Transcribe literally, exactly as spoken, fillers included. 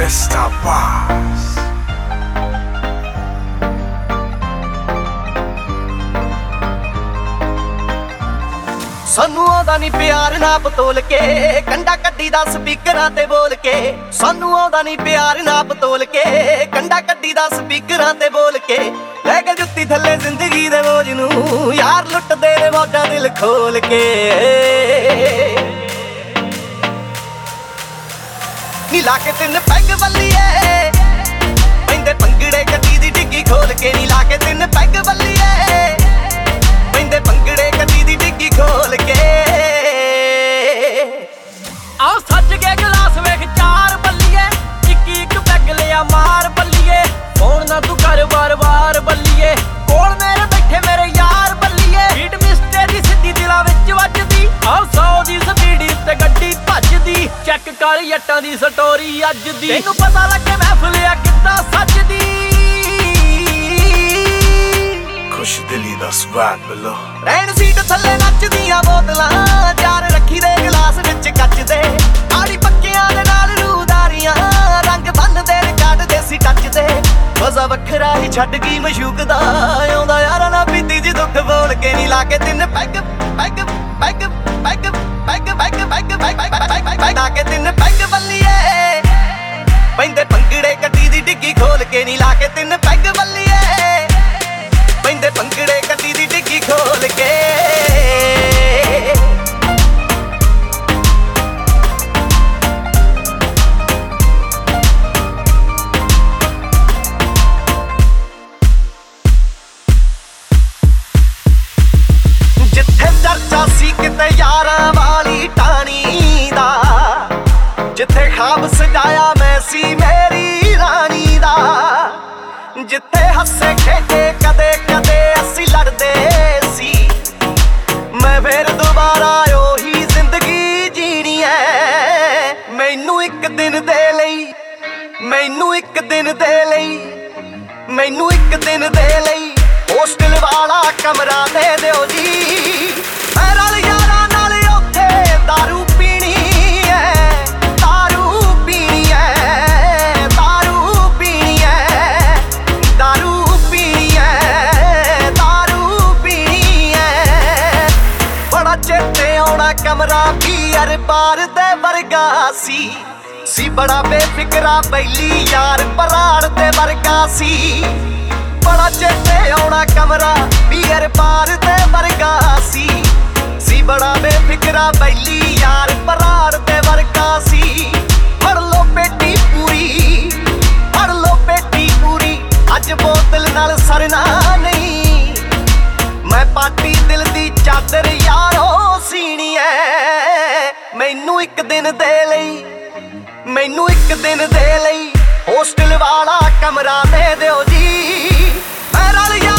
Mister ਬਾਸ। ਸਾਨੂੰ ਆਉਂਦਾ ਨੀ ਪਿਆਰ ਨਾਪ ਤੋਲ ਕੇ, ਕੰਡਾ ਕੱਢੀ ਦਾ ਸਪੀਕਰਾਂ ਤੇ ਬੋਲ ਕੇ। ਸਾਨੂੰ ਆਉਂਦਾ ਨੀ ਪਿਆਰ ਨਾਪ ਤੋਲ ਕੇ, ਕੰਡਾ ਕੱਢੀ ਦਾ ਸਪੀਕਰਾਂ ਤੇ ਬੋਲ ਕੇ। ਲੈ ਕੇ ਜੁੱਤੀ ਥੱਲੇ ਜ਼ਿੰਦਗੀ ਦੇ ਬੋਝ ਨੂੰ, ਯਾਰ ਲੁੱਟਦੇ ਨੇ ਮੌਜਾਂ ਦਿਲ ਖੋਲ ਕੇ। ਨੀ ਲਾ ਕੇ ਤਿੰਨ ਪੈਗ ਬੱਲੀਏ, ਪੈਂਦੇ ਭੰਗੜੇ ਗੱਡੀ ਦੀ ਡਿੱਗੀ ਖੋਲ ਕੇ। ਨੀ ਲਾ ਕੇ ਤਿੰਨ ਪੈਗ ਬੱਲੀਏ, ਪੈਂਦੇ ਭੰਗੜੇ ਗੱਡੀ ਦੀ ਡਿੱਗੀ ਖੋਲ ਕੇ। ਆਓ ਸੱਜ ਕੇ ਗਲਾਸ ਵੇਖ ਚਾਰ ਬੱਲੀਏ, ਇੱਕ ਇੱਕ ਪੈਗ ਲਿਆ ਮਾਰ ਬੱਲੀਏ। ਫੋਨ ਨਾ ਤੂੰ ਕਰ ਵਾਰ ਵਾਰ ਬੱਲੀਏ, ਕੋਲ ਮੇਰੇ ਬੈਠੇ ਮੇਰੇ ਯਾਰ ਬੱਲੀਏ। ਬੀਟ ਮਿਸਟੇ ਦੀ ਸਿੱਧੀ ਦਿਲਾਂ ਵਿੱਚ ਵੱਜਦੀ, ਆਓ ਸੌ ਦੀ ਸਪੀਡ ਉੱਤੇ ਗੱਡੀ ਭੱਜਦੀ। ਚੈੱਕ ਕਰ ਜੱਟਾਂ ਦੀ ਸਟੋਰੀ ਅੱਜ ਦੀ, ਤੈਨੂੰ ਪਤਾ ਲੱਗੇ ਮਹਿਫਲ ਆ ਕਿੱਦਾਂ ਸੱਜਦੀ। ਖੁਸ਼ ਦਿਲੀ ਦਾ ਸਵਾਦ ਬਲੋ, ਰਹਿਣ ਸੀਟ ਥੱਲੇ ਨੱਚਦੀਆਂ ਬੋਤਲਾਂ, ਚਾਰ ਰੱਖੀ ਦੇ ਗਲਾਸ ਵਿੱਚ ਕੱਚ ਦੇ। ਆੜੀ ਪੱਕਿਆਂ ਦੇ ਨਾਲ ਰੂਦਾਰੀਆਂ, ਰੰਗ ਬੰਨਦੇ ਰਿਕਾਰਡ ਦੇਸੀ ਟੱਚ ਦੇ। ਮਜ਼ਾ ਵੱਖਰਾ ਹੀ ਛੱਡ ਗਈ ਮਸ਼ੂਕ ਦਾ, ਆਉਂਦਾ ਯਾਰਾਂ ਨਾਲ ਪੀਤੀ ਜੀ ਦੁੱਖ ਬੋਲ ਕੇ। ਨੀ ਲਾ ਕੇ ਤਿੰਨ peg peg peg peg peg peg peg peg ਲਾ ਕੇ ਤਿੰਨ ਪੈਗ ਬੱਲੀਏ, ਪੈਂਦੇ ਭੰਗੜੇ ਗੱਡੀ ਦੀ ਡਿੱਗੀ ਖੋਲ ਕੇ। ਨੀ ਲਾ ਕੇ ਤਿੰਨ ਪੈਗ ਬੱਲੀਏ, ਪੈਂਦੇ ਭੰਗੜੇ ਗੱਡੀ ਦੀ ਡਿੱਗੀ ਖੋਲ ਕੇ। ਜਿੱਥੇ ਚਰਚਾ ਸੀ ਕਿਤੇ ਯਾਰਾਂ ਵਾਲੀ ਟਾਣੀ ਦਾ, ਜਿੱਥੇ ਖਾਬ ਸਜਾਇਆ ਮੈਂ ਸੀ ਮੇਰੀ ਰਾਣੀ ਦਾ। ਜਿੱਥੇ ਹੱਸੇ ਖੇਡੇ ਕਦੇ ਕਦੇ ਅਸੀਂ ਲੜਦੇ ਸੀ, ਮੈਂ ਫੇਰ ਦੁਬਾਰਾ ਉਹੀ ਜ਼ਿੰਦਗੀ ਜੀਣੀ ਐ। ਮੈਨੂੰ ਇੱਕ ਦਿਨ ਦੇ ਲਈ, ਮੈਨੂੰ ਇੱਕ ਦਿਨ ਦੇ ਲਈ, ਮੈਨੂੰ ਇੱਕ ਦਿਨ ਦੇ ਲਈ ਹੋਸਟਲ ਵਾਲਾ ਕਮਰਾ ਦੇ ਦਿਓ ਜੀ। ਮੈਂ ਰਲ ਯਾਰਾਂ ਨਾਲ ਉੱਥੇ ਦਾਰੂ ਪੀਣੀ ਐ, ਦਾਰੂ ਪੀਣੀ ਐ, ਦਾਰੂ ਪੀਣੀ ਐ, ਦਾਰੂ ਪੀਣੀ ਐ, ਦਾਰੂ ਪੀਣੀ ਐ। ਬੜਾ ਚੇਤੇ ਆਉਣਾ ਕਮਰਾ ਬੀਅਰ ਬਾਰ ਦੇ ਵਰਗਾ ਸੀ, ਸੀ ਬੜਾ ਬੇਫਿਕਰਾ ਬੈਲੀ ਯਾਰ ਪਰਾੜ ਦੇ ਵਰਗਾ ਸੀ। ਬੜਾ ਚੇਤੇ ਆਉਣਾ ਕਮਰਾ ਬੀਅਰ ਬਾਰ ਦੇ ਵਰਗਾ ਸੀ, ਸੀ ਬੜਾ ਬੇਫਿਕਰਾ ਬੈਲੀ ਯਾਰ ਪਰਾੜ ਦੇ ਵਰਗਾ ਸੀ। ਫੜ ਲੋ ਪੇਟੀ ਪੂਰੀ, ਫੜ ਲੋ ਪੇਟੀ ਪੂਰੀ, ਅੱਜ ਬੋਤਲ ਨਾਲ ਸਰਨਾ ਨਹੀਂ। ਮੈਂ ਪਾਟੀ ਦਿਲ ਦੀ ਚਾਦਰ ਯਾਰੋ ਸੀਣੀ ਐ। ਮੈਨੂੰ ਇੱਕ ਦਿਨ ਦੇ ਲਈ, ਮੈਨੂੰ ਇੱਕ ਦਿਨ ਦੇ ਲਈ ਹੋਸਟਲ ਵਾਲਾ ਕਮਰਾ ਦੇ ਦਿਓ ਜੀ। ਮੈਂ ਰਲ